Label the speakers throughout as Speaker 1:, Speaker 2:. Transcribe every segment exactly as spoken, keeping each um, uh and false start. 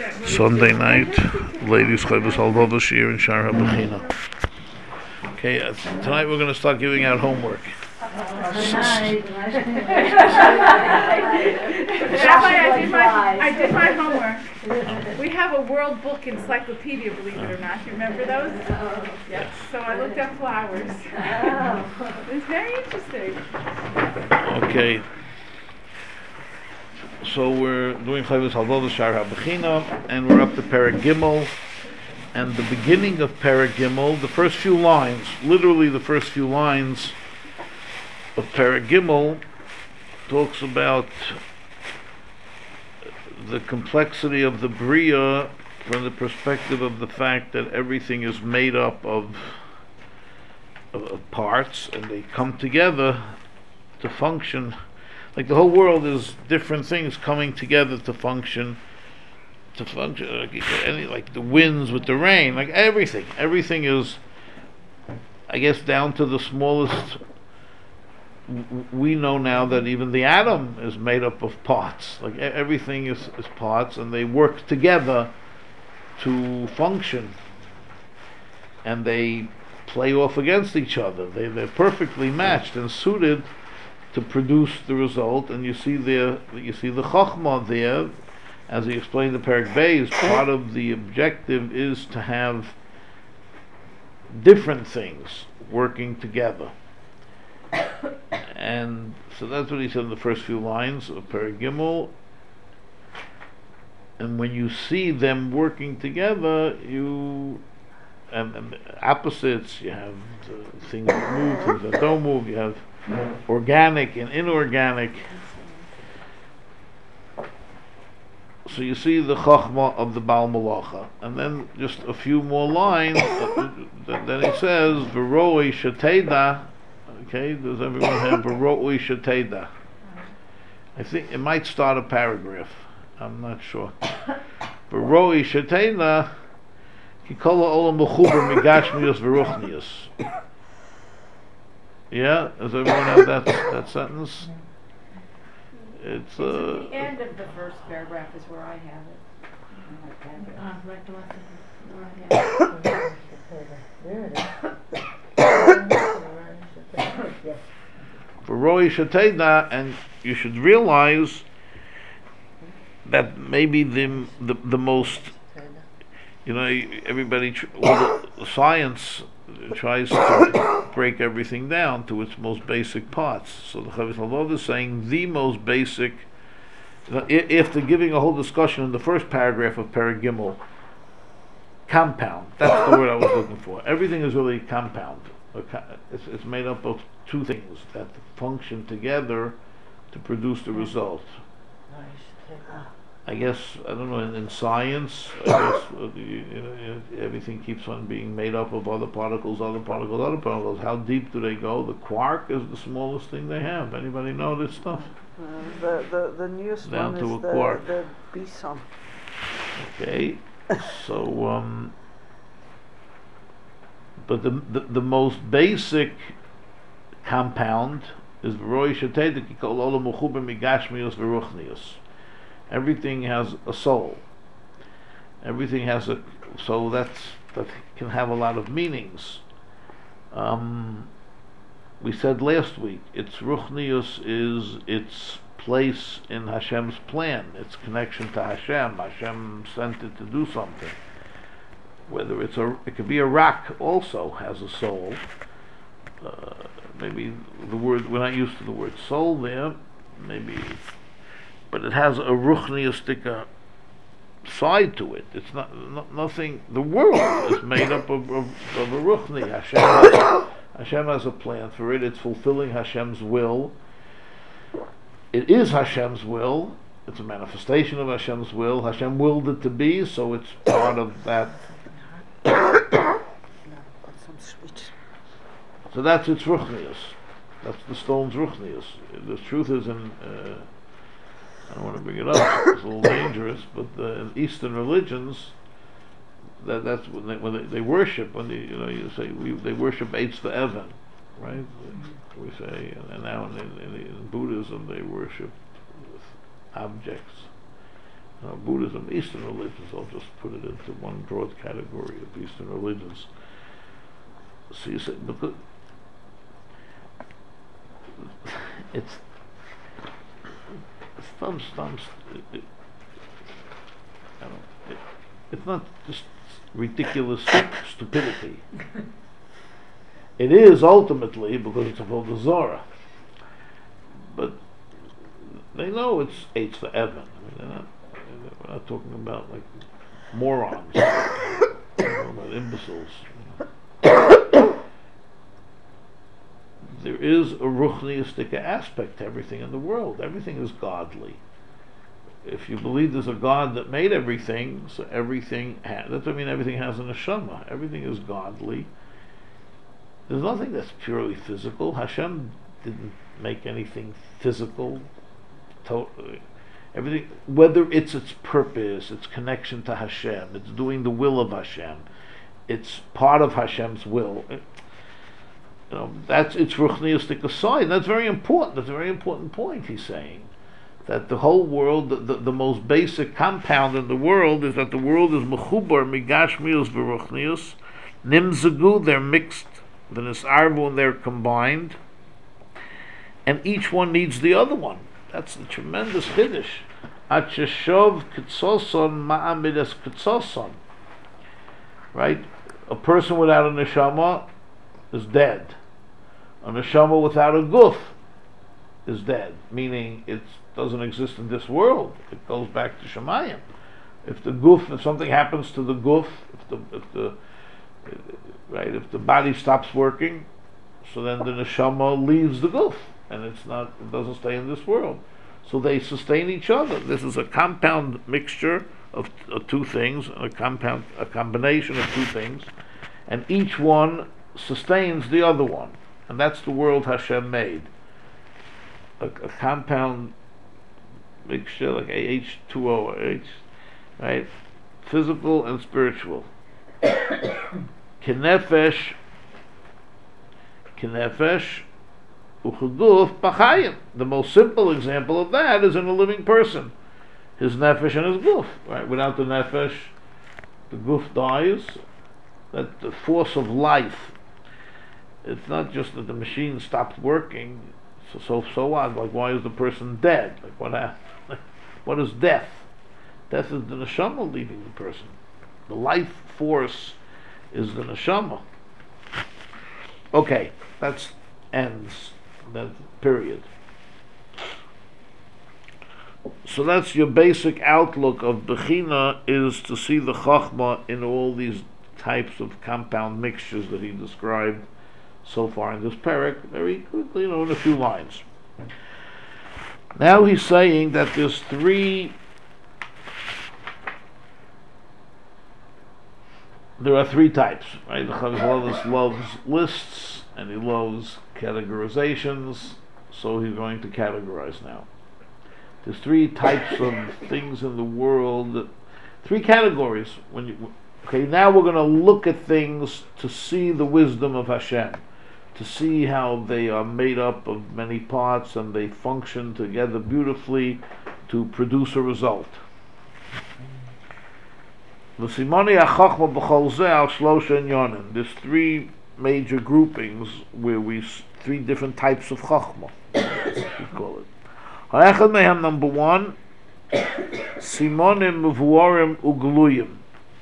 Speaker 1: Sunday night, ladies' Chavis Halva Bashir and Shar HaBechina. Okay, uh, tonight we're going to start giving out homework.
Speaker 2: Rabbi, I did my, I did my homework. We have a World Book Encyclopedia, believe it or not. You remember those? Yes. So I looked up flowers. It was very interesting.
Speaker 1: Okay. So we're doing Chavis Halva Shar HaBechina, and we're up to Perek Gimel. And the beginning of Perek Gimel, the first few lines, literally the first few lines of Perek Gimel, talks about the complexity of the Bria from the perspective of the fact that everything is made up of, of parts, and they come together to function. Like the whole world is different things coming together to function. To function, like, any, like the winds with the rain, like everything. Everything is, I guess, down to the smallest. We know now that even the atom is made up of parts. Like everything is, is parts, and they work together to function. And they play off against each other. They they're perfectly matched and suited to produce the result. And you see there, you see the Chochmah there. As he explained in Perek Beis, part of the objective is to have different things working together. And so that's what he said in the first few lines of Perek Gimel. And when you see them working together, you and, and opposites, you have the things that move, things that don't move, you have organic and inorganic. So you see the Chachma of the Baal Malacha, and then just a few more lines. uh, then he says, "V'roi sheteda." Okay, does everyone have "V'roi sheteda"? I think it might start a paragraph. I'm not sure. "V'roi sheteda." Kikola olam mechuber migashmius v'ruchnius. Yeah, does everyone have that that sentence? It's, uh,
Speaker 3: it's at the end of the first paragraph is where I have it.
Speaker 2: Uh, right to left.
Speaker 1: For Roi Shateda, and you should realize that maybe the the, the most, you know, everybody, tr- all the science tries to break everything down to its most basic parts. So the Chavis Halvav is saying the most basic, after giving a whole discussion in the first paragraph of Perek Gimel, compound, that's the word I was looking for. Everything is really compound. It's, it's made up of two things that function together to produce the result. I guess, I don't know, in, in science, I guess uh, you, you know, everything keeps on being made up of other particles, other particles, other particles. How deep do they go? The quark is the smallest thing they have. Anybody know this stuff?
Speaker 4: Uh, the, the, the newest
Speaker 1: Down
Speaker 4: one
Speaker 1: to
Speaker 4: is
Speaker 1: a
Speaker 4: the,
Speaker 1: quark.
Speaker 4: the boson.
Speaker 1: Okay, so, um, but the, the, the most basic compound is V'roi Sheteda Kikol Olam Mechuber Migashmius V'ruchnius. Everything has a soul. Everything has a soul that's that can have a lot of meanings. Um, we said last week, its ruchnius is its place in Hashem's plan, its connection to Hashem. Hashem sent it to do something. Whether it's a, it could be a rock also has a soul. Uh, maybe the word, we're not used to the word soul there. Maybe. But it has a ruchniistic uh, side to it. It's not, not nothing. The world is made up of, of, of a ruchni. Hashem has, Hashem has a plan for it. It's fulfilling Hashem's will. It is Hashem's will. It's a manifestation of Hashem's will. Hashem willed it to be, so it's part of that. So that's its ruchnius. That's the stone's ruchnius. The truth is in. Uh, I don't want to bring it up, it's a little dangerous, but uh, in Eastern religions, that that's when they, when they, they worship, when they, you know, you say, we, they worship Eitz V'Evan, right? We say, and now in, in, in Buddhism they worship objects. uh, Buddhism, Eastern religions. I'll just put it into one broad category of Eastern religions. So you say, because it's some, some, it, I don't, it, it's not just ridiculous stupidity. It is ultimately because it's about the Zohar, but they know it's Eitz for Evan. I mean, they're not, we're not talking about like morons, you know, about imbeciles. There is a ruchniistic aspect to everything in the world. Everything is godly. If you believe there's a God that made everything, so everything ha- that doesn't mean everything has a neshama. Everything is godly. There's nothing that's purely physical. Hashem didn't make anything physical. Totally. Everything, whether it's its purpose, its connection to Hashem, it's doing the will of Hashem, it's part of Hashem's will. It, you know, that's its ruchniistic aside. That's very important. That's a very important point he's saying. That the whole world, the, the, the most basic compound in the world is that the world is mechubar migashmius v'ruchnius, nimzagu, they're mixed, the nisarvu, and they're combined, and each one needs the other one. That's the tremendous chiddush. Acheshov kitzoson ma'amidas kitzoson. Right? A person without a neshama is dead. A neshama without a guf is dead, meaning it doesn't exist in this world. It goes back to Shemayim. If the guf, if something happens to the guf, if the, if the, right, if the body stops working, so then the neshama leaves the guf, and it's not, it doesn't stay in this world. So they sustain each other. This is a compound mixture of, of two things, a compound, a combination of two things, and each one sustains the other one, and that's the world Hashem made. A, a compound mixture like H two O, H, right? Physical and spiritual. Kenefesh, kenefesh, ucheguf b'chayim. The most simple example of that is in a living person, his nefesh and his guf. Right? Without the nefesh, the guf dies. That the force of life. It's not just that the machine stopped working. So so so what? Like, why is the person dead? Like, what happened? What is death? Death is the neshama leaving the person. The life force is the neshama. Okay, that's ends. That period. So that's your basic outlook of Bechina, is to see the Chachma in all these types of compound mixtures that he described so far in this parak, very quickly, you know, in a few lines. Now he's saying that there's three, there are three types, right? The Chavos loves lists, and he loves categorizations, so he's going to categorize now. There's three types of things in the world, three categories. When you, okay, now we're going to look at things to see the wisdom of Hashem, to see how they are made up of many parts and they function together beautifully to produce a result. There's three major groupings where we, three different types of Chachma, we call it. Number one, Simonim Mevuarim Ugluyim,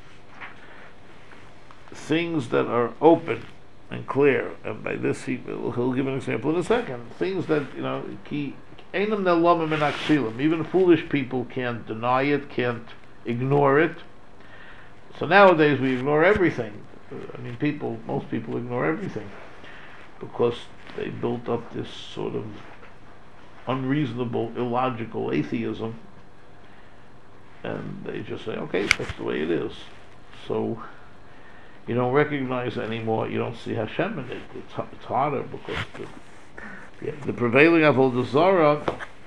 Speaker 1: things that are open and clear, and by this he will, he'll give an example in a second. Things that, you know, ki einam nelamim min aksilim. Even foolish people can't deny it, can't ignore it. So nowadays we ignore everything. I mean, people, most people ignore everything because they built up this sort of unreasonable, illogical atheism, and they just say, okay, that's the way it is. So you don't recognize it anymore. You don't see Hashem in it. It's, it's harder because the, yeah, the prevailing Avodah Zarah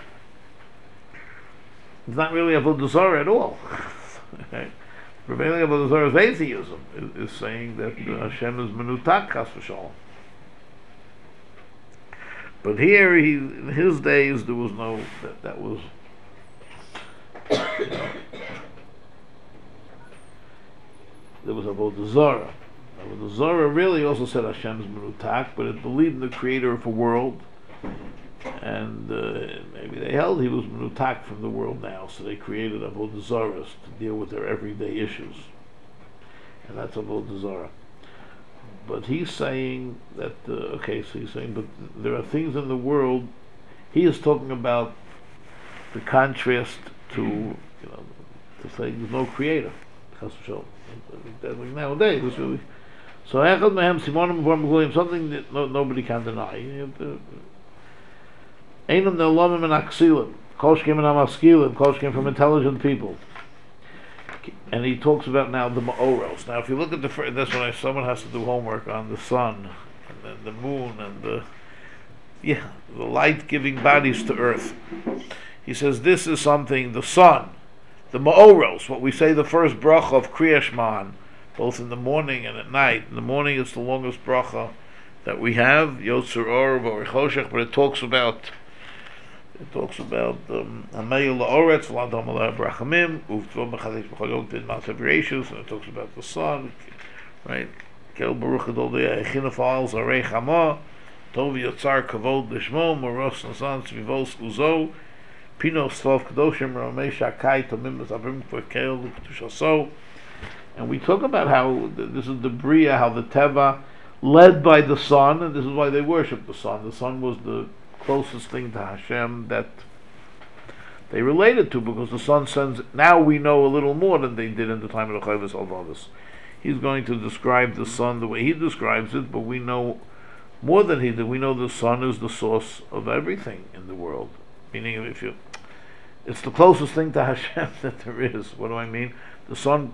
Speaker 1: is not really Avodah Zarah at all. Okay? Prevailing Avodah Zarah is atheism, is, is saying that uh, Hashem is menutak chas v'shalom. But here, he, in his days, there was no, that, that was, you know, Avodah Zarah. Avodah Zarah really also said Hashem's Menutak, but it believed in the creator of a world, and uh, maybe they held he was Menutak from the world now, so they created Avodah Zarah to deal with their everyday issues. And that's Avodah Zarah. But he's saying that, uh, okay, so he's saying, but there are things in the world, he is talking about the contrast to, you know, to say there's no creator. Nowadays, it's really, so Echad Mehem Simonim V'Or Megulim, something that no, nobody can deny. Einam Ne'olamim and Aksilim, Koshkim and Amaskilim, Koshkim from intelligent people. And he talks about now the Ma'oros. Now, if you look at the first, that's when I, someone has to do homework on the sun and then the moon and the yeah, the light-giving bodies to earth. He says this is something, the sun, the Ma'oros, what we say the first bracha of Kriya Shema, both in the morning and at night. In the morning it's the longest bracha that we have, Yotzer Or V'Or Choshech, but it talks about it talks about Hameyu La'oretz V'Ladam Aleh Brachamim Uvtvo Mechadesh B'Chol Yom Tid Ma'asev Reishus, and it talks about the sun, right? Kel Baruch Adol De'eh Echinuf Al Zarei Chama Tov Yotzar Kavod Lishmo Moros Nasan Tzvivos Uzo Pino Slov Kadoshim Ramei Shakai Tomim Zavim Kvekel L'Ketushaso. And we talk about how this is the Bria, how the Teva led by the sun, and this is why they worship the sun. The sun was the closest thing to Hashem that they related to, because the sun sends, now we know a little more than they did in the time of the Chovos Halevavos. He's going to describe the sun the way he describes it, but we know more than he did. We know the sun is the source of everything in the world. Meaning, if you, it's the closest thing to Hashem that there is. What do I mean? The sun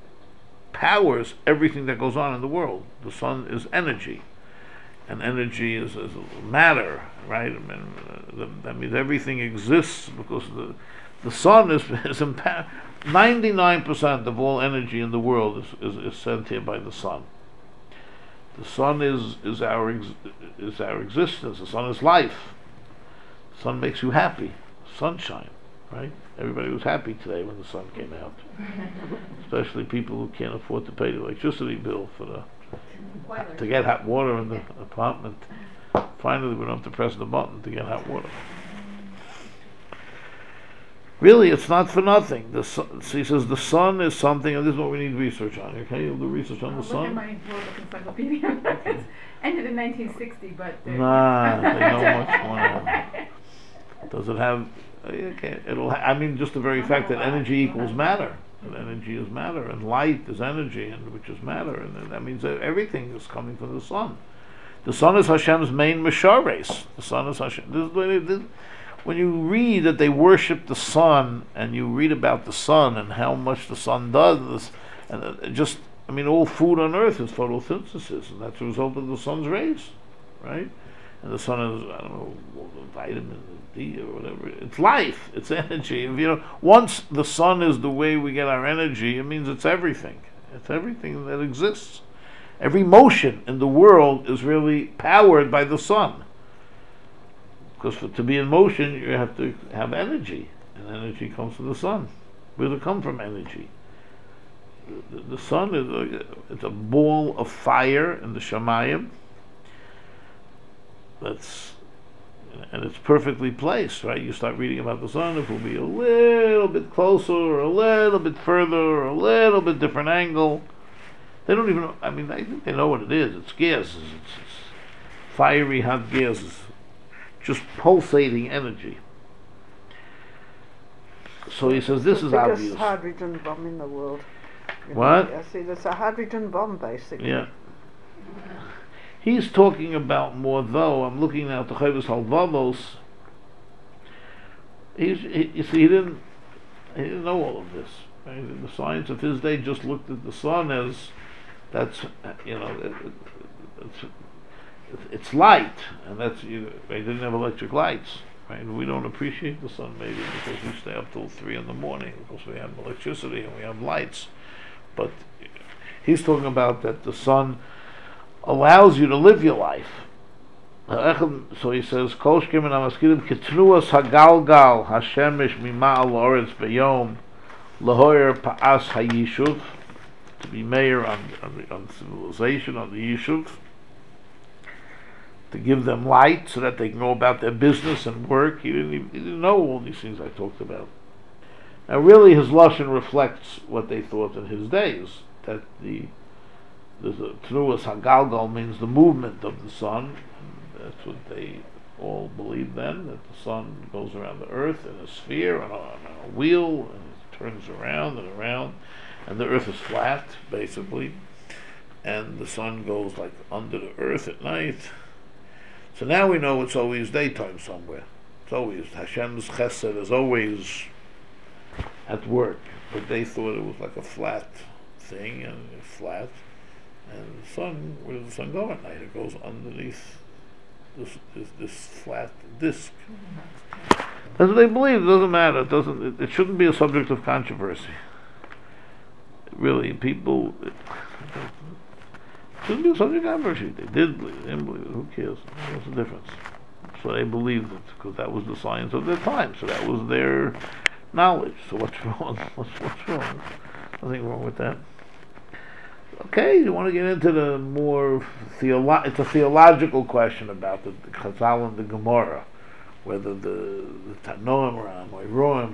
Speaker 1: powers everything that goes on in the world. The sun is energy, and energy is, is matter, right? I mean, uh, the, that means everything exists because the the sun is, is empowered. ninety-nine percent of all energy in the world is, is, is sent here by the sun. The sun is is our ex, is our existence. The sun is life. The sun makes you happy. Sunshine, right? Everybody was happy today when the sun came out, especially people who can't afford to pay the electricity bill for the to get hot water in the apartment. Finally, we don't have to press the button to get hot water. Really, it's not for nothing. The sun, so he says the sun is something, and this is what we need research on. Okay, you'll do research on the sun.
Speaker 2: Look at my World Book Encyclopedia. It's ended in nineteen sixty, but uh,
Speaker 1: nah, they know much more now. Does it have? Okay, it'll. Ha- I mean, just the very fact that energy equals matter, that energy is matter, and light is energy, and which is matter, and that means that everything is coming from the sun. The sun is Hashem's main mishares. The sun is Hashem. This, this, this, when you read that they worship the sun, and you read about the sun and how much the sun does, and uh, just, I mean, all food on earth is photosynthesis, and that's a result of the sun's rays, right? And the sun is, I don't know, vitamin D or whatever. It's life. It's energy. If, you know, once the sun is the way we get our energy, it means it's everything. It's everything that exists. Every motion in the world is really powered by the sun. Because for, to be in motion, you have to have energy, and energy comes from the sun. Where does it come from? Energy. The, the, the sun is a, it's a ball of fire in the Shamayim. That's, and it's perfectly placed, right? You start reading about the sun, it will be a little bit closer, or a little bit further, or a little bit different angle. They don't even know, I mean, I think they know what it is. It's gases, it's, it's fiery hot gases, just pulsating energy. So he says this
Speaker 4: the
Speaker 1: is
Speaker 4: biggest
Speaker 1: obvious.
Speaker 4: hydrogen bomb in the world. You know,
Speaker 1: What?
Speaker 4: I see, it's a hydrogen bomb, basically.
Speaker 1: Yeah. He's talking about more, though. I'm looking now at the Chovos Halevavos. He's, he, you see, he didn't, he didn't know all of this. Right? The science of his day just looked at the sun as, that's, you know, it, it, it's, it's light, and that's, you know, they didn't have electric lights, right? We don't appreciate the sun maybe because we stay up till three in the morning because we have electricity and we have lights. But he's talking about that the sun allows you to live your life. So he says, Kol shkem and amaskilim ketruas hagalgal hashemish mima'al oretz b'yom lahoyer pa'as hayishuv. to be mayor on, on, the, on civilization, on the Yishuv, to give them light so that they can go about their business and work. He didn't, even, he didn't know all these things I talked about. Now, really, his lashon reflects what they thought in his days, that the the Tenuas Hagalgal means the movement of the sun. And that's what they all believed then, that the sun goes around the earth in a sphere, on a, on a wheel, and it turns around and around, and the earth is flat, basically, and the sun goes like under the earth at night. So now we know it's always daytime somewhere. It's always, Hashem's chesed is always at work, but they thought it was like a flat thing, and it's flat, and the sun, where does the sun go at night? It goes underneath this this, this flat disc. That's what they believe. It doesn't matter. It doesn't. It, it shouldn't be a subject of controversy. Really, people. It, it shouldn't be a subject of controversy. They did believe it. They didn't believe it. Who cares? What's the difference? So they believed it because that was the science of their time. So that was their knowledge. So what's wrong? What's, what's wrong? Nothing wrong with that. Okay, you want to get into the more theolo- it's a theological question about the, the Chazal and the Gemara, whether the, the Tanoim or Amoraim,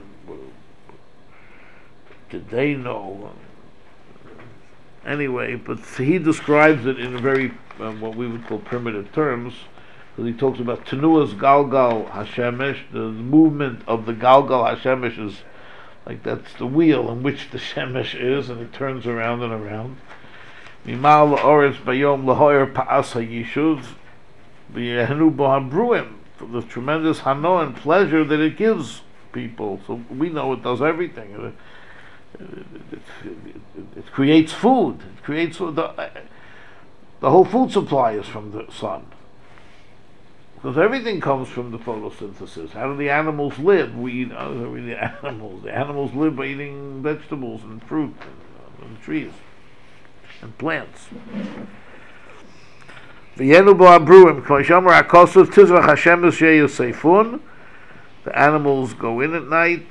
Speaker 1: did they know? Anyway, but he describes it in very um, what we would call primitive terms, because he talks about Tenuas Galgal Hashemesh, the movement of the Galgal Hashemesh is like that's the wheel in which the Shemesh is, and it turns around and around. Mimal la'oretz bayom lahoyer pa'as ha'yishuv v'yehenu bo habruim, the tremendous hano and pleasure that it gives people. So we know it does everything. It, it, it, it, it creates food. It creates food. The, the whole food supply is from the sun, because everything comes from the photosynthesis. How do the animals live? We eat uh, the animals. The animals live by eating vegetables and fruit and, and trees and plants. The animals go in at night.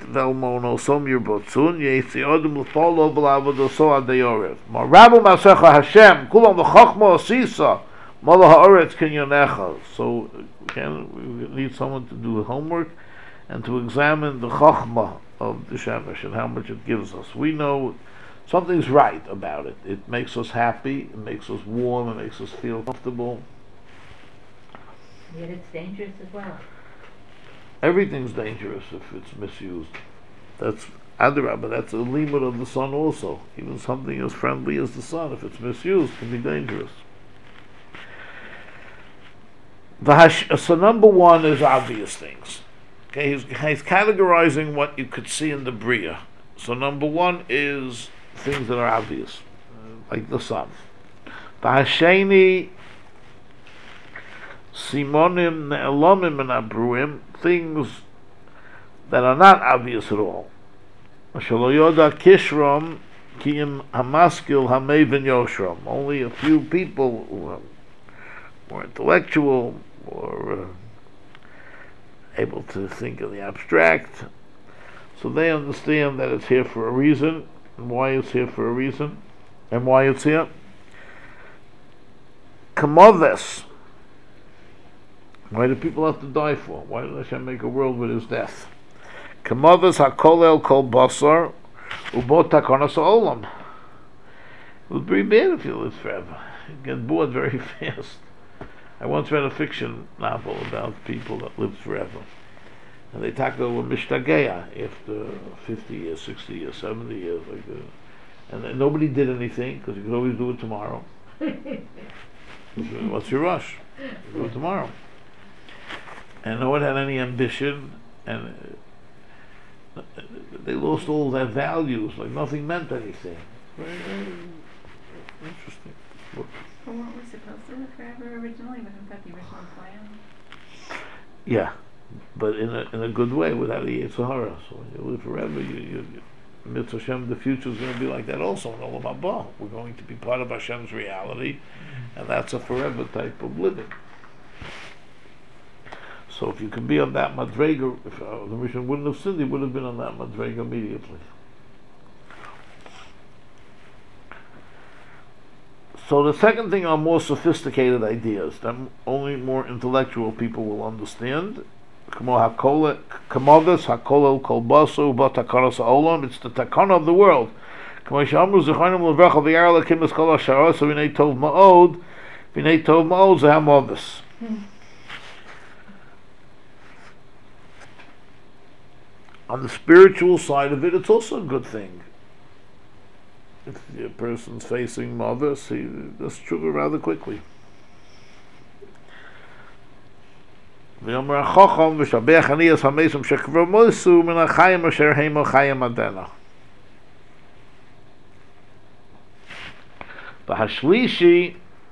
Speaker 1: So again, we need someone to do the homework and to examine the chokhmah of the shemesh and how much it gives us. We know something's right about it. It makes us happy, it makes us warm, it makes us feel comfortable.
Speaker 3: Yet it's dangerous as well.
Speaker 1: Everything's dangerous if it's misused. That's Adrabah, that's a limit of the sun also. Even something as friendly as the sun, if it's misused, can be dangerous. The hash, so number one is obvious things. Okay, he's, he's categorizing what you could see in the Bria. So number one is things that are obvious, uh, like the sun. V'hasheni simonim ne'elomim and abruim, things that are not obvious at all. Shelo yoda kishrom kiim hamaskil hamevin yoshrom. Only a few people who are more intellectual or uh, able to think in the abstract, so they understand that it's here for a reason, and why it's here for a reason, and why it's here. Kamoves. Why do people have to die for? Why did Hashem make a world with his death? Kamoves hakolel kol basar ubot takonos olam. It would be bad if you lived forever. You get bored very fast. I once read a fiction novel about people that lived forever. And they tackle with Mishtageya after fifty years, sixty years, seventy years, like that. And then nobody did anything because you could always do it tomorrow. What's your rush? Do it tomorrow. And no one had any ambition, and uh, they lost all their values. Like nothing meant anything. Very, very interesting. Look.
Speaker 2: Well, weren't we supposed to live forever originally? Wasn't that the original plan?
Speaker 1: Yeah. But in a in a good way, without a Yetzer Hara. So when you live forever, you, you, you Mitzvah Hashem, the future is going to be like that also in Olam Haba. We're going to be part of Hashem's reality, and that's a forever type of living. So if you can be on that Madrega, if uh, the Rishon wouldn't have sinned, he would have been on that Madrega immediately. So the second thing are more sophisticated ideas that only more intellectual people will understand. Kamo hakola, kamodas hakolel kolbasu batakaras olam. It's the takana of the world. Kamo shamru zechanim levracha v'yarla kimis kol hasharos v'nei tov ma'od v'nei tov ma'od zehamodas. On the spiritual side of it, it's also a good thing. If the person's facing mothers, he does tshuva rather quickly. V'yomer hachacham v'shabech aniyas hamesim shekvar moisu min hachayim asher heimo chayim adena. V'hashlishi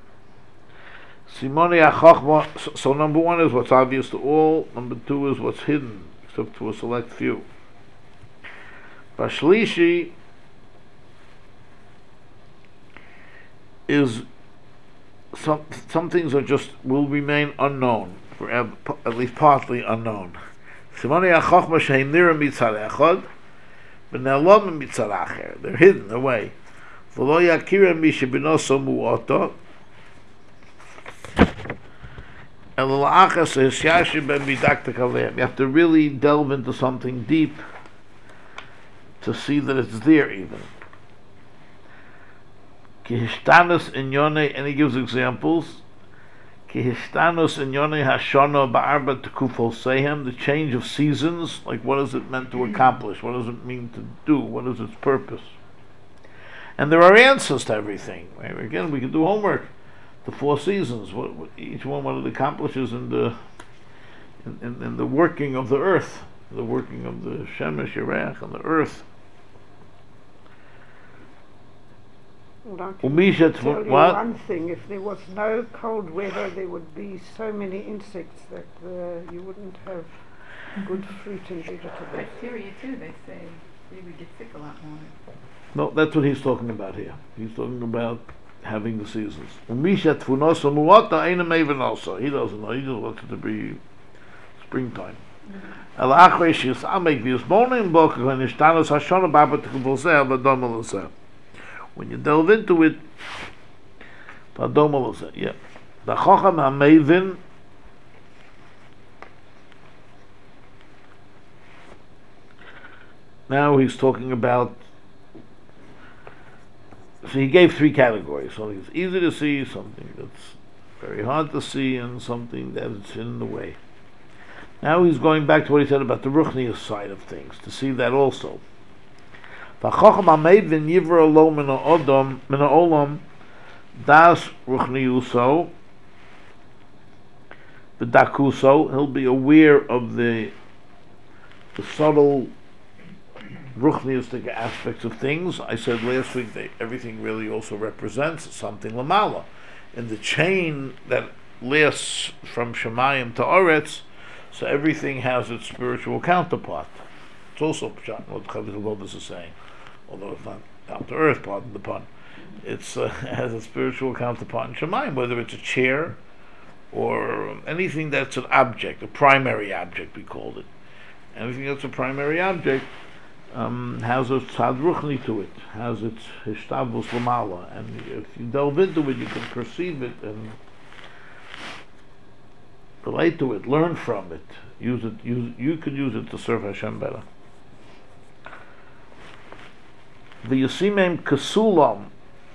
Speaker 1: simoni hachachma. So number one is what's obvious to all. Number two is what's hidden, except to a select few. V'hashlishi is some some things are just will remain unknown forever, at least partly unknown. Simoni hachachma shehem nira mitzad echad, v'ne'elam mitzad acher. They're hidden away. V'lo yakira mi shebinoso mu'oto, and l'achas hisyashi ben midaktek aleim. You have to really delve into something deep to see that it's there even. Kihishtanus inyone, and he gives examples. Kihishtanus inyone hashana ba'arba tekufol sehem, the change of seasons. Like, what is it meant to accomplish? What does it mean to do? What is its purpose? And there are answers to everything. Right? Again, we can do homework. The four seasons, what, what each one what it accomplishes in the in, in, in the working of the earth, the working of the shemesh yerech on the earth.
Speaker 4: Well, I can tell you
Speaker 1: what?
Speaker 4: one thing, if there was no cold weather, there would be so many insects that uh, you wouldn't have good fruit and vegetables.
Speaker 2: Bacteria too, they say. We would get sick a lot more.
Speaker 1: No, that's what he's talking about here. He's talking about having the seasons. Umisha tfunosa muata ain't even also. He doesn't know. He just wants it to be springtime. Al-achre shis amek v'yus monim boka v'nishtanos hashona baba t'kuvoseh v'domaloseh. When you delve into it, v'domaloseh, yeah. The chacham ha-mevin now he's talking about. So he gave three categories. Something that's easy to see, something that's very hard to see, and something that's in the way. Now he's going back to what he said about the ruchnius side of things, to see that also. V'chacham ha'meivin yivra lo min ha'odam min ha'olam das ruchniuso v'dakuso. He'll be aware of the the subtle ruchniistic aspects of things. I said last week that everything really also represents something lamala. In the chain that lasts from Shemayim to Oretz, so everything has its spiritual counterpart. It's also pshat, what Chavez Lobos is saying, although it's not down to earth, pardon the pun. It's uh, has a spiritual counterpart in Shemayim, whether it's a chair or anything that's an object, a primary object we called it. Anything that's a primary object Um, has a tzad ruchni to it, has its hishtavus lamala, and if you delve into it, you can perceive it and relate to it, learn from it, use it. Use you can use it to serve Hashem better. The Yosimem Kasulam,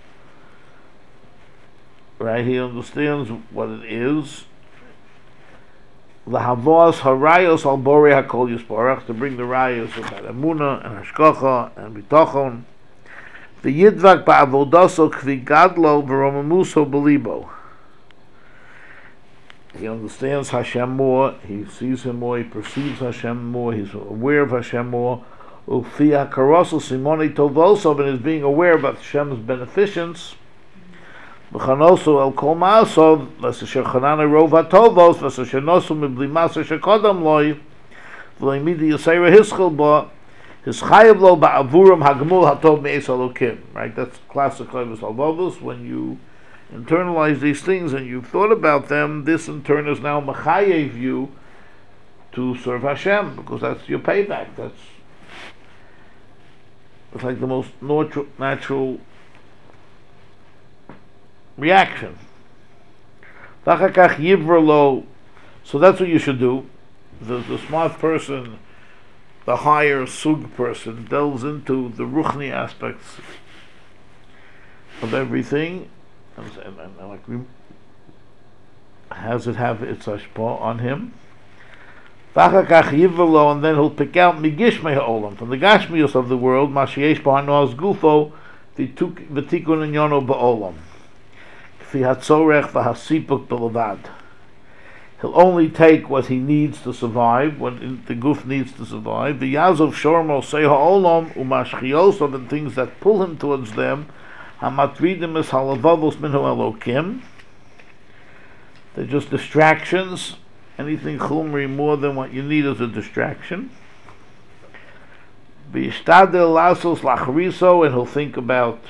Speaker 1: right? He understands what it is. The Havos Harayos al Bori Hakol Yisparach, to bring the rayos about Emunah and Hashkacha and Bitochon. The Yidvak Ba'avodaso Kvi Gadlo V'Romamuso Belibo. He understands Hashem more, he sees Him more, he perceives Hashem more, he's aware of Hashem more. Ufi HaKaroso Simoni Tovoso, and is being aware of Hashem's beneficence. V'chanosu el kol ma'asov v'asher chanana rov hatovos v'asher nosu mibli maser shekodam loy v'loimidi yisayra hischel ba his chayav lo ba'avuram hagmul hatov me'es alokim. Right, that's classic Chovos Halevavos. When you internalize these things and you've thought about them, this in turn is now machayev you to serve Hashem, because that's your payback. That's it's like the most natural natural reaction. V'achakach yivra lo. So that's what you should do. The, the smart person, the higher sug person, delves into the ruchni aspects of everything, and, and, and, and like has it have its ashpa on him. V'achakach yivra lo, and then he'll pick out migishmei ha'olam, from the gashmius of the world, mashiesh b'hanoaz gufo, v'tikun and yono ba'olam. K'fi hatzorech v'hasipuk b'levad. He'll only take what he needs to survive, what the guf needs to survive. The yazov shormo say ha'olam umashchiosov, and things that pull him towards them. Hamatridim es halavavos minhu elokim. They're just distractions. Anything chumri more than what you need is a distraction. V'yishtadel lasos lachriso, and he'll think about.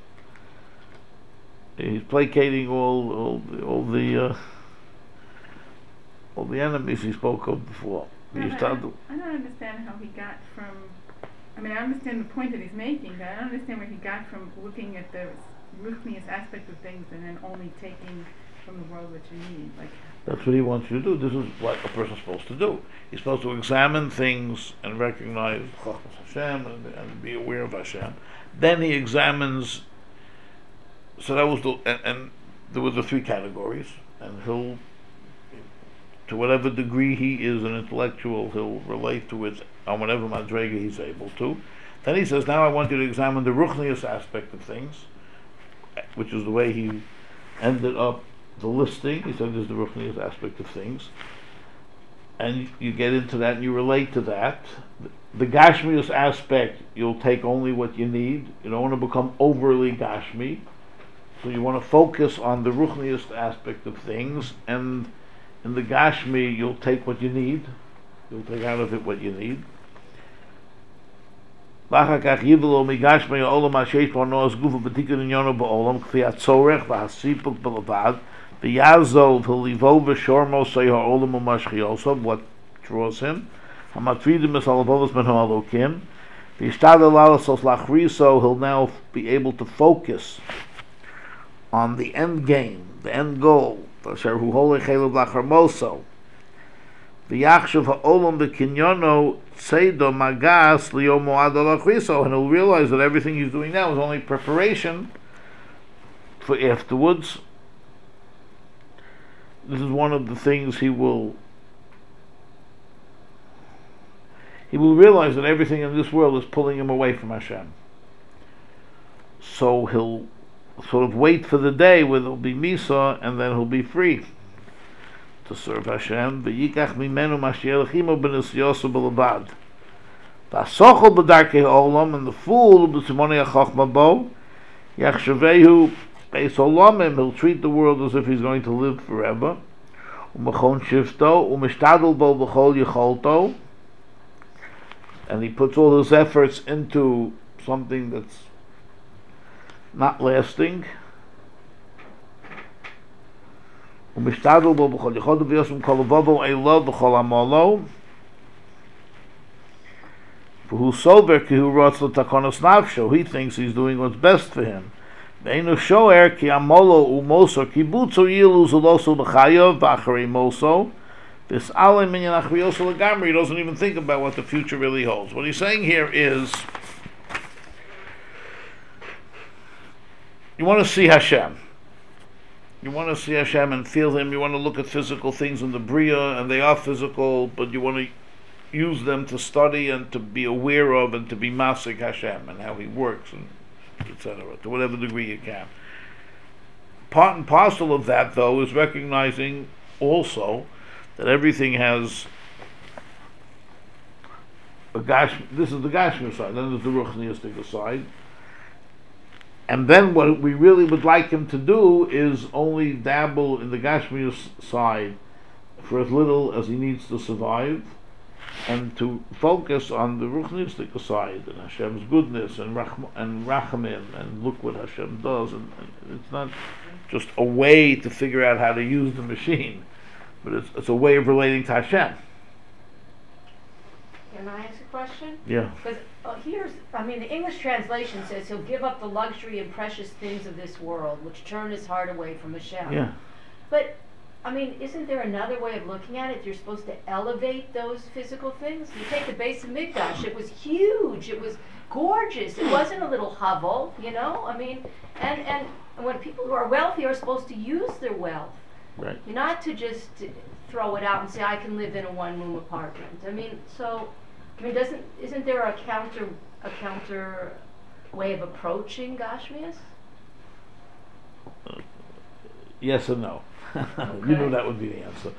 Speaker 1: He's placating all all, all the. Uh, all the enemies he spoke of before.
Speaker 2: No, I, don't, I don't understand how he got from, I mean I understand the point that he's making, but I don't understand where he got from looking at the ruchnius aspect of things and then only taking from the world what you need. Like,
Speaker 1: that's what he wants you to do. This is what a person's supposed to do. He's supposed to examine things and recognize Hashem and, and be aware of Hashem. Then he examines, so that was the, and, and there were the three categories, and he'll, to whatever degree he is an intellectual, he'll relate to it on whatever madrega he's able to. Then he says, now I want you to examine the ruchnius aspect of things, which is the way he ended up the listing. He said there's the ruchnius aspect of things. And you get into that and you relate to that. The gashmius aspect, you'll take only what you need. You don't want to become overly gashmi. So you want to focus on the ruchnius aspect of things, and in the Gashmi, you'll take what you need. You'll take out of it what you need. V'achakach yivelo migashmi ha'olam ha'sheish b'hanoaz gufa b'tikun inyono ba'olam k'fi hatzorech v'hasipuk b'levad v'yazov h'livo v'shormo say ha'olam u'mashchiyosov, what draws him. Ha'matridim es halavovos ben ha'alokim v'yishtadel alasos lachriso, he'll now be able to focus on the end game, the end goal. Asher hu holei chelav lacharmoso, v'yachshav ha'olam b'kinyono tzeido magas liyom mo'ad alachriso, and he'll realize that everything he's doing now is only preparation for afterwards. This is one of the things he will he will realize that everything in this world is pulling him away from Hashem. So he'll sort of wait for the day where there'll be Misa, and then he'll be free to serve Hashem. V'yikach mimenu mashielachimo b'nisyosu b'labad. V'asochol b'darkei ha'olam, and the fool b'simonei ha'chochma bo, yachshavehu beis olamim, he'll treat the world as if he's going to live forever. U'machon shifto, u'mishtadel bo b'chol yicholto, and he puts all his efforts into something that's not lasting. U'mishtadel bo b'chol yicholto v'yosum kol avodo eilo v'chol amolo, who sober ki who wrote the takonos nafsho, he thinks he's doing what's best for him. Ve'enu shoer ki amolo u'moso kibutzo yilu zuloso b'chayav v'acharei moso v's'alem minyan achrioso l'gamri. He doesn't even think about what the future really holds. What he's saying here is, you want to see Hashem. You want to see Hashem and feel Him. You want to look at physical things in the Bria, and they are physical, but you want to use them to study and to be aware of and to be masik Hashem and how He works, and et cetera, to whatever degree you can. Part and parcel of that, though, is recognizing also that everything has a gash. This is the Gashmi side, then there's the Ruchniistic side. And then what we really would like him to do is only dabble in the Gashmi side for as little as he needs to survive, and to focus on the Ruchnistic side and Hashem's goodness and Rach- and Rachamim, and look what Hashem does. And, and it's not just a way to figure out how to use the machine, but it's, it's a way of relating to Hashem.
Speaker 3: Can I ask a question?
Speaker 1: Yeah.
Speaker 3: Because uh, here's, I mean, the English translation says he'll give up the luxury and precious things of this world, which turn his heart away from Hashem.
Speaker 1: Yeah.
Speaker 3: But, I mean, isn't there another way of looking at it? You're supposed to elevate those physical things. You take the base of Mikdash, it was huge, it was gorgeous, it wasn't a little hovel, you know? I mean, and, and when people who are wealthy are supposed to use their wealth.
Speaker 1: Right.
Speaker 3: Not to just throw it out and say, I can live in a one-room apartment. I mean, so, I mean, doesn't, isn't there a counter, a counter way of approaching Gashmias?
Speaker 1: Yes and no. You knew that would be the answer.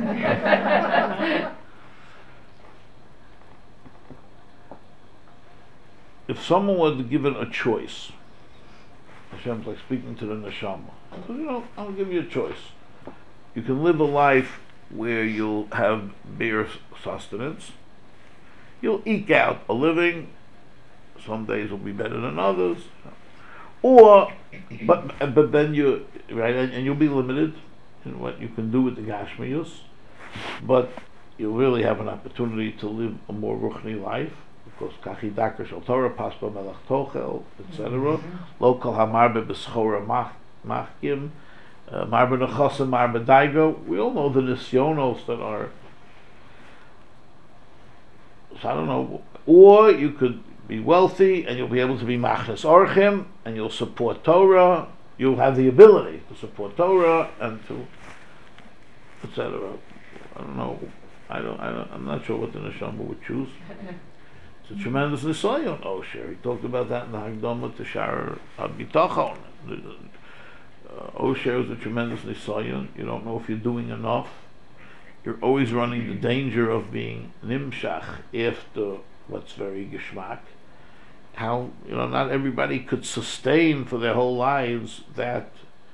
Speaker 1: If someone was given a choice, Hashem's like speaking to the neshama. So, you know, I'll give you a choice. You can live a life where you'll have bare sustenance. You'll eke out a living. Some days will be better than others. Or, but but then you right, and, and you'll be limited in what you can do with the Gashmius. But you really have an opportunity to live a more ruchni life. Because kachi dakar shel Torah, paspa melach tochel, et cetera. Local hamarbe b'schora machkim. Uh, Marba Nechosim, Marba Daigo. We all know the nisyonos that are. So I don't know. Or you could be wealthy and you'll be able to be machnes orchim and you'll support Torah. You'll have the ability to support Torah and to, et cetera. I don't know. I don't. I don't I'm not sure what the neshama would choose. It's a tremendous nisayon. Oh, sure. He talked about that in the Hagdama to Shar HaBitachon. Uh, Osher is a tremendous nisayon. You don't know if you're doing enough. You're always running the danger of being nimshach after what's very geschmack. How, you know, not everybody could sustain for their whole lives that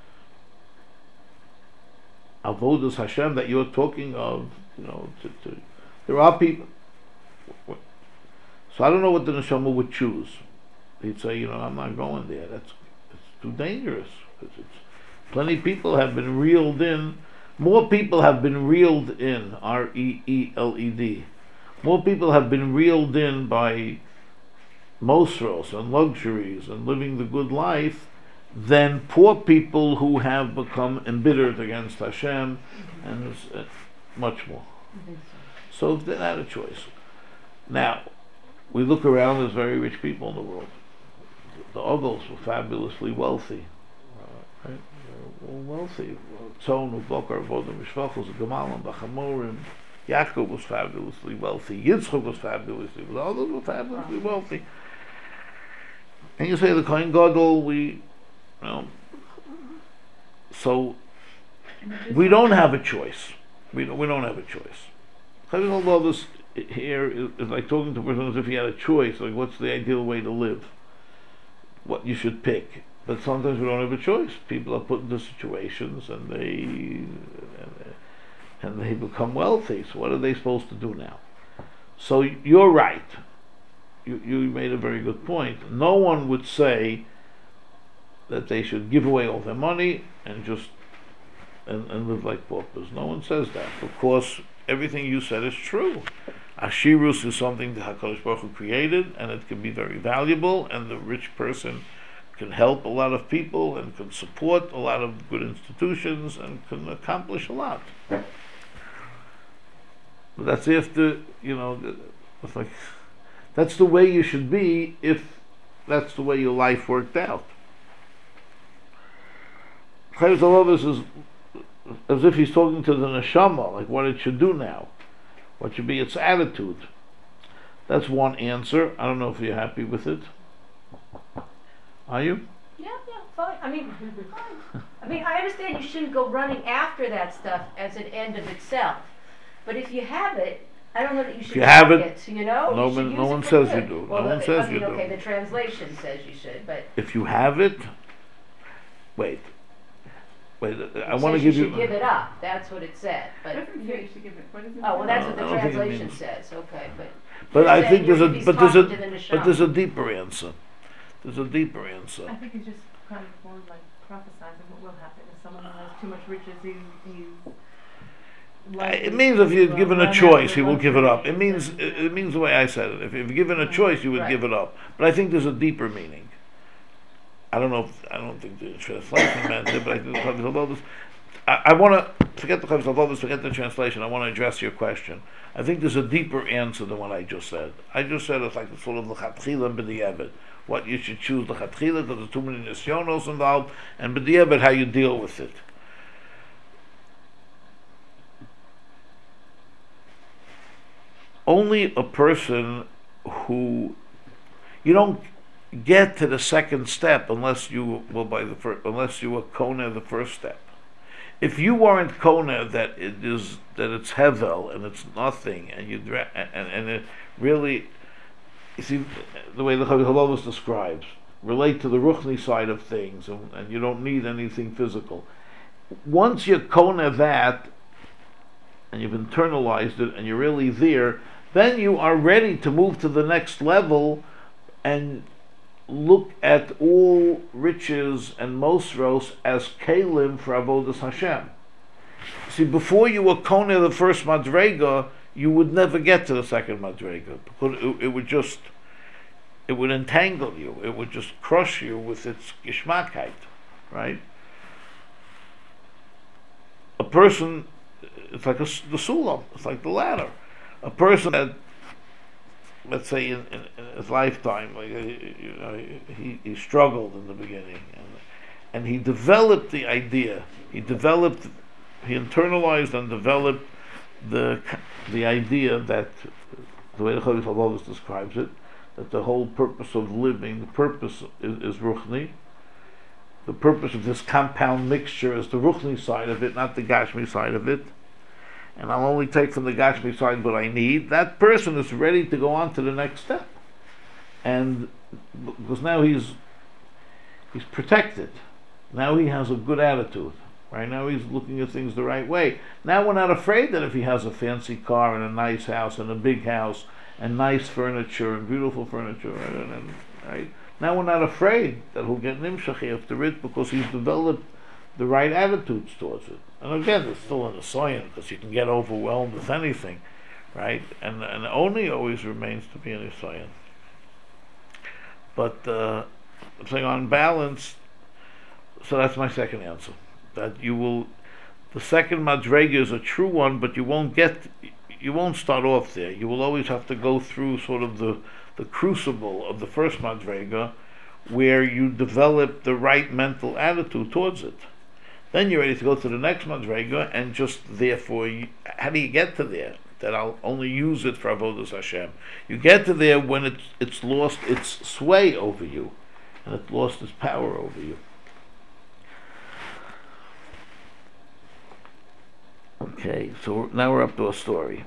Speaker 1: avodas Hashem that you're talking of. You know, to, to, there are people. So I don't know what the neshama would choose. He'd say, you know, I'm not going there. That's it's too dangerous. It's, it's, plenty of people have been reeled in. More people have been reeled in. R E E L E D. More people have been reeled in by mosros and luxuries and living the good life than poor people who have become embittered against Hashem, and uh, much more. So they had a choice. Now, we look around, there's very rich people in the world. The Ogles were fabulously wealthy. Uh, right? They're all wealthy. Tzon, Uvokar, Vodem, Mishvachos, Gemalim, Bachamorim. Yaakov was fabulously wealthy. Yitzchak was fabulously wealthy. All those were fabulously wealthy. And you say the Kohen Gadol, we, you know, so we don't have a choice. We don't, we don't have a choice. All this here is, is like talking to a person as if he had a choice, like what's the ideal way to live, what you should pick. But sometimes we don't have a choice. People are put into situations and they and, and they become wealthy. So what are they supposed to do now? So you're right. You you made a very good point. No one would say that they should give away all their money and just and, and live like paupers. No one says that. Of course, everything you said is true. Ashirus is something that HaKadosh Baruch Hu created, and it can be very valuable, and the rich person can help a lot of people and can support a lot of good institutions and can accomplish a lot. But that's if the, you know, it's like, that's the way you should be if that's the way your life worked out. Chayv all this is as if he's talking to the neshama, like what it should do now, what should be its attitude. That's one answer. I don't know if you're happy with it. Are you?
Speaker 3: Yeah, yeah, fine. I mean, fine. I mean, I understand you shouldn't go running after that stuff as an end of itself. But if you have it, I don't know that you should
Speaker 1: you have
Speaker 3: it,
Speaker 1: it,
Speaker 3: you know?
Speaker 1: no
Speaker 3: you
Speaker 1: one,
Speaker 3: use
Speaker 1: no
Speaker 3: it
Speaker 1: one
Speaker 3: for
Speaker 1: says
Speaker 3: good.
Speaker 1: you do.
Speaker 3: Well,
Speaker 1: no one
Speaker 3: the,
Speaker 1: says
Speaker 3: I mean,
Speaker 1: you do.
Speaker 3: okay, the translation says you should, but
Speaker 1: if you have it, wait, wait. I
Speaker 3: it
Speaker 1: want to
Speaker 3: says
Speaker 1: give
Speaker 3: you
Speaker 1: you.
Speaker 3: should give it up. That's what it said. But
Speaker 2: Doesn't say you should give it. What does it
Speaker 3: oh, well, that's
Speaker 2: say?
Speaker 3: what
Speaker 1: I
Speaker 3: the
Speaker 1: don't think it
Speaker 3: translation
Speaker 1: means-
Speaker 3: says. Okay, but
Speaker 1: But
Speaker 3: you're
Speaker 1: I
Speaker 3: saying
Speaker 1: think there's
Speaker 3: you're-
Speaker 1: a,
Speaker 3: he's
Speaker 1: but there's a,
Speaker 3: talking to the
Speaker 1: but there's a
Speaker 3: neshama.
Speaker 1: deeper answer. There's a deeper answer.
Speaker 5: I think it's just kind of more like prophesizing what will happen if someone who has too much riches, he, he's
Speaker 1: It means if you're given a choice, he will give it up. It means it, it means the way I said it. If you're given a choice, you would
Speaker 3: Right.
Speaker 1: give it up. But I think there's a deeper meaning. I don't know. If, I don't think the translation meant it, but I think the Chavis Halvavos. I, I want to forget the Chavis Halvavos, forget the translation. I want to address your question. I think there's a deeper answer than what I just said. I just said it's like the sort of the Chatchila and B'di'evet. What you should choose the Chatchila because there's too many nisyonos involved, and B'di'evet how you deal with it. Only a person who you don't get to the second step unless you well by the first, unless you were kona the first step. If you weren't kona that it is that it's hevel and it's nothing and you and and it really you see the way the Chavos describes relate to the ruchni side of things and, and you don't need anything physical. Once you're kona that and you've internalized it and you're really there, then you are ready to move to the next level and look at all riches and mosros as kalim for avodas Hashem. See, before you were kona the first madrega, you would never get to the second madrega because it, it would just, it would entangle you. It would just crush you with its gishmakheit, right? A person, it's like a, the sulam, it's like the ladder. A person that, let's say, in, in, in his lifetime, like, you know, he, he struggled in the beginning, and, and he developed the idea. He developed, he internalized and developed the the idea that the way the Chavis Halvavos describes it, that the whole purpose of living, the purpose is, is ruchni. The purpose of this compound mixture is the ruchni side of it, not the gashmi side of it. And I'll only take from the Gashmi side what I need. That person is ready to go on to the next step, and because now he's he's protected. Now he has a good attitude. Right now he's looking at things the right way. Now we're not afraid that if he has a fancy car and a nice house and a big house and nice furniture and beautiful furniture, right? And, and, right? Now we're not afraid that he'll get nimshach after it because he's developed the right attitudes towards it. And again, it's still in the soyan because you can get overwhelmed with anything, right? And and only always remains to be in the soyan. But uh, saying on balance, so that's my second answer. That you will, the second madrega is a true one, but you won't get, you won't start off there. You will always have to go through sort of the the crucible of the first madrega, where you develop the right mental attitude towards it. Then you're ready to go to the next madrega, and just therefore, you, how do you get to there? That I'll only use it for avodas Hashem. You get to there when it's it's lost its sway over you, and it lost its power over you. Okay, so now we're up to a story.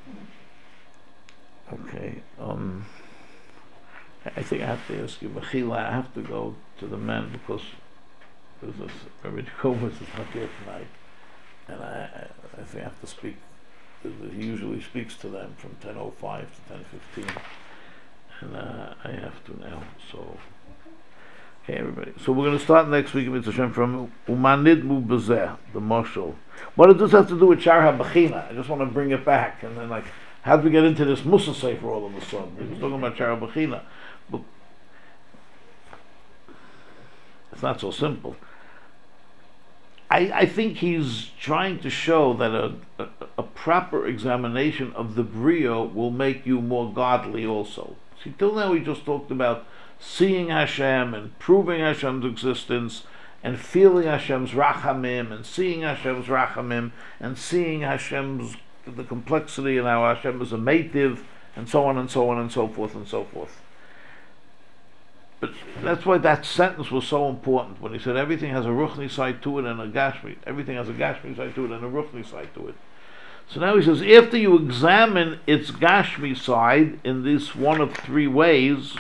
Speaker 1: Okay, um, I think I have to ask you, Mechila, I have to go to the men because there's this Rabbi Jacobus is not here tonight, and I, I, I think I have to speak. He usually speaks to them from ten oh five to ten fifteen, and uh, I have to now. So, okay, everybody. So we're going to start next week with Hashem from Umanidmu Bezeh, the Marshal. What does this have to do with Shar HaBechina? I just want to bring it back, and then like, how did we get into this Musa Sefer all of a sudden? He was talking about Shar HaBechina, but it's not so simple. I, I think he's trying to show that a, a, a proper examination of the Bria will make you more godly also. See, till now we just talked about seeing Hashem and proving Hashem's existence and feeling Hashem's rachamim and seeing Hashem's rachamim and seeing Hashem's, the complexity and how Hashem is a meitiv and so on and so on and so forth and so forth. But that's why that sentence was so important when he said everything has a ruchni side to it and a gashmi. Everything has a gashmi side to it and a ruchni side to it. So now he says after you examine its gashmi side in this one of three ways,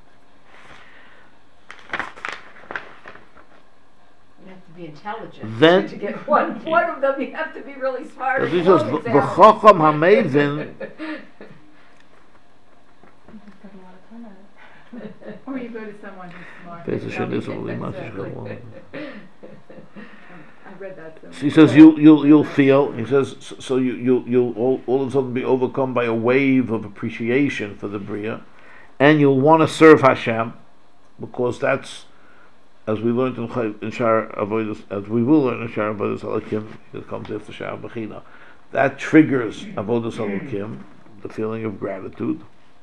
Speaker 3: You have to be intelligent.
Speaker 1: Then-
Speaker 3: to get one, one of them, you have to be really smart.
Speaker 1: as
Speaker 3: and
Speaker 1: he says,
Speaker 3: well
Speaker 1: the
Speaker 3: examined.
Speaker 1: chacham hamevin.
Speaker 2: Or you go to someone who's smart.
Speaker 1: Beis Hashem is only
Speaker 3: Exactly.
Speaker 1: mashal.
Speaker 2: I I read that. So,
Speaker 1: So he says you you'll you'll feel. He says so so you you you'll all, all of a sudden be overcome by a wave of appreciation for the bria, and you'll want to serve Hashem, because that's, as we learned in Chay- in Shar Avodas, as we will learn in Shar Avodas Halakim, it comes after Shar Bechina. That triggers Avodas Halakim, the feeling of gratitude.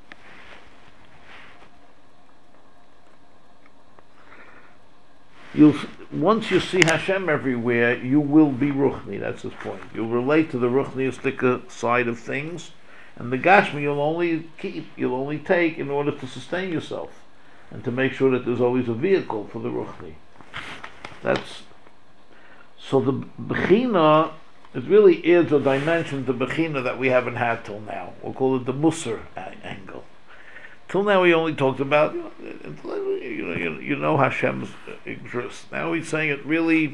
Speaker 1: You'll once you see Hashem everywhere, you will be ruchni. That's his point. You'll relate to the ruchniistic side of things, and the gashmi you'll only keep, you'll only take in order to sustain yourself, and to make sure that there's always a vehicle for the ruchni. That's so the bechina. It really is a dimension to bechina that we haven't had till now. We'll call it the musar a- angle. Till now we only talked about, you know, you know, you, you know Hashem's exists. Now he's saying it really.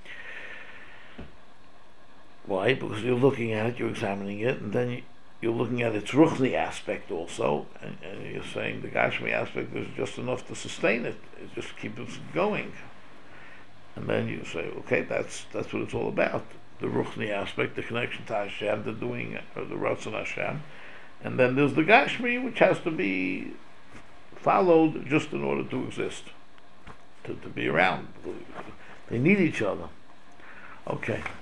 Speaker 1: Why? Because you're looking at it, you're examining it, and then you, you're looking at its ruchni aspect also, and, and you're saying the gashmi aspect is just enough to sustain it, it just keeps it going. And then you say, okay, that's that's what it's all about. The ruchni aspect, the connection to Hashem, the doing, or the ratzon Hashem. And then there's the gashmi, which has to be followed just in order to exist, to, to be around. They need each other. Okay.